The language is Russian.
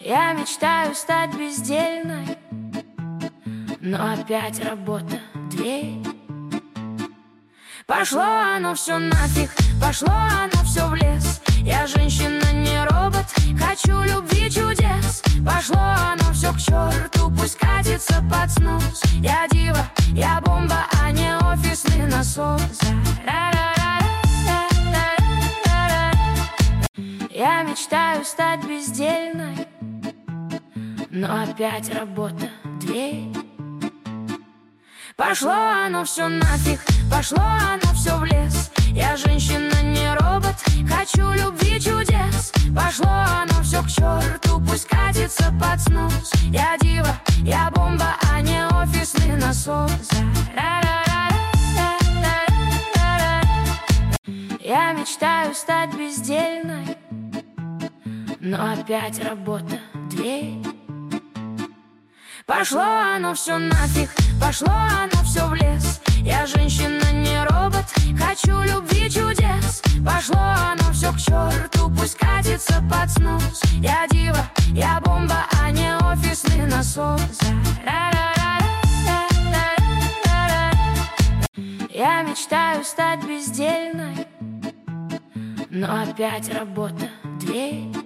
Я мечтаю стать бездельной, но опять работа, дверь. Пошло оно все нафиг, пошло оно все в лес. Я женщина, не робот, хочу любви, чудес. Пошло оно все к черту, пусть катится под снос. Я дива, я бомба, а не офисный насос. Я мечтаю стать бездельной, но опять работа, дверь. Пошло оно все нафиг, пошло оно все в лес. Я женщина, не робот, хочу любви, чудес. Пошло оно все к черту, пусть катится под снос. Я дива, я бомба, а не офисный насос. Я мечтаю стать бездельной, но опять работа, дверь. Пошло оно все нафиг, пошло оно все в лес. Я женщина, не робот, хочу любви, чудес. Пошло оно все к черту, пусть катится под снос. Я дива, я бомба, а не офисный насос. Я мечтаю стать бездельной, но опять работа, дверь.